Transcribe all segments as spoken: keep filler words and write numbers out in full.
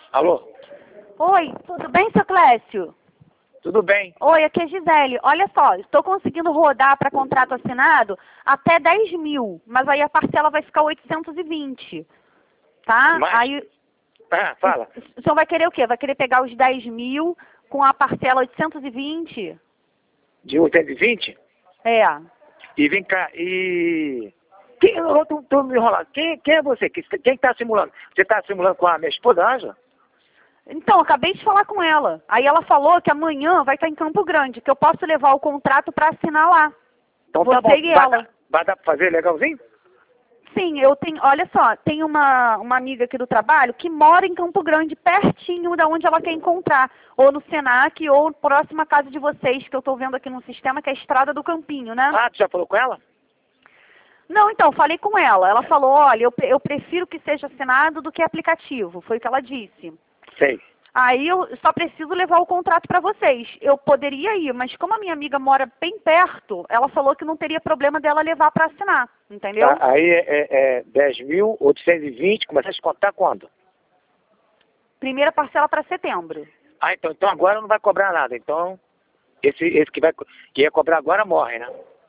Alô? Oi, tudo bem, seu Clécio? Tudo bem. Oi, aqui é Gisele. Olha só, estou conseguindo rodar para contrato assinado até dez mil, mas aí a parcela vai ficar oitocentos e vinte, tá? Mas... Aí Ah, fala. o senhor vai querer o quê? Vai querer pegar os dez mil com a parcela oitocentos e vinte? De oitocentos e vinte? É. E vem cá, e... Quem, eu tô, tô me enrolando. Quem, quem é você? Quem, quem tá simulando? Você tá simulando com a minha esposa, Ângela? Então, eu acabei de falar com ela. Aí ela falou que amanhã vai estar em Campo Grande, que eu posso levar o contrato para assinar lá. Então Você tá bom. e Vai ela. dar, vai dar pra fazer legalzinho? Sim, eu tenho, olha só, tem uma, uma amiga aqui do trabalho que mora em Campo Grande, pertinho da onde ela quer encontrar, ou no Senac, ou próxima casa de vocês, que eu estou vendo aqui no sistema, que é a Estrada do Campinho, né? Ah, tu já falou com ela? Não, então, falei com ela. Ela falou, olha, eu, eu prefiro que seja assinado do que aplicativo, foi o que ela disse. Sei. Aí eu só preciso levar o contrato para vocês. Eu poderia ir, mas como a minha amiga mora bem perto, ela falou que não teria problema dela levar para assinar, entendeu? Tá, aí é, é, é dez mil oitocentos e vinte, começa a descontar quando? Primeira parcela para setembro. Ah, então, então agora não vai cobrar nada. Então, esse, esse que, vai, que ia cobrar agora morre, né?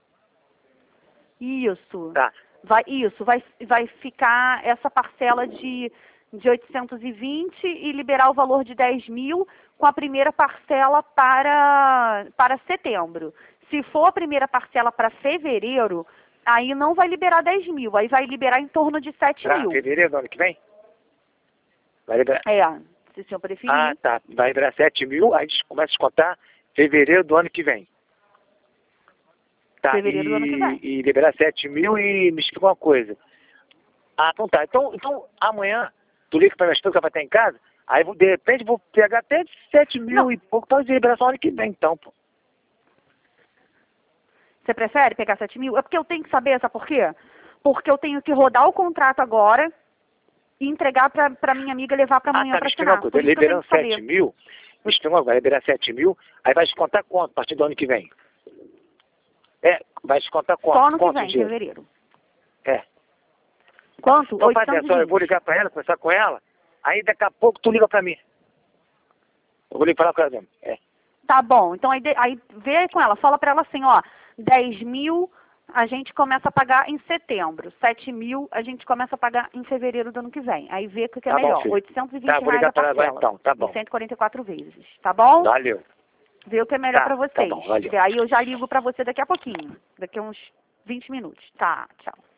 Isso. Tá. Vai, isso, vai, vai ficar essa parcela de, de oitocentos e vinte e liberar o valor de dez mil com a primeira parcela para, para setembro. Se for a primeira parcela para fevereiro, aí não vai liberar dez mil, aí vai liberar em torno de sete Pra mil. fevereiro do ano que vem? Vai liberar... É, se o senhor preferir. Ah, tá. Vai liberar sete mil, aí a gente começa a descontar fevereiro do ano que vem. Tá, Fevereiro e, do ano que vem. e liberar sete mil e me explica uma coisa. Ah, então tá. Então, então amanhã, tu liga pra minha esposa que ela vai estar em casa, aí vou, de repente vou pegar até sete mil Não. e pouco pra liberar só ano que vem, então, pô. Você prefere pegar sete mil? É porque eu tenho que saber, sabe por quê? Porque eu tenho que rodar o contrato agora e entregar pra, pra minha amiga levar pra Ah, amanhã tá, pra me explica uma assinar. coisa. Por isso que eu tenho Liberando que saber. sete mil, me explica uma coisa, vai liberar sete mil, aí vai descontar quanto a partir do ano que vem? É, vai descontar quanto? Só no que Quanto vem, em dinheiro? fevereiro. É. Quanto? Então faz oitocentos e essa, eu vinte. vou ligar pra ela, conversar com ela, aí daqui a pouco tu liga pra mim. Eu vou ligar pra ela mesmo. É. Tá bom. Então aí, de- aí vê com ela, fala pra ela assim, ó, dez mil a gente começa a pagar em setembro. sete mil a gente começa a pagar em fevereiro do ano que vem. Aí vê o que é Tá bom, melhor. filho. oitocentos e vinte Tá, vou reais ligar a pra ela agora parcela. então, tá bom. Em cento e quarenta e quatro vezes. Tá bom? Valeu. Vê o que é melhor Tá, pra tá vocês. bom, valeu. Aí eu já ligo pra você daqui a pouquinho. Daqui a uns vinte minutos. Tá, tchau.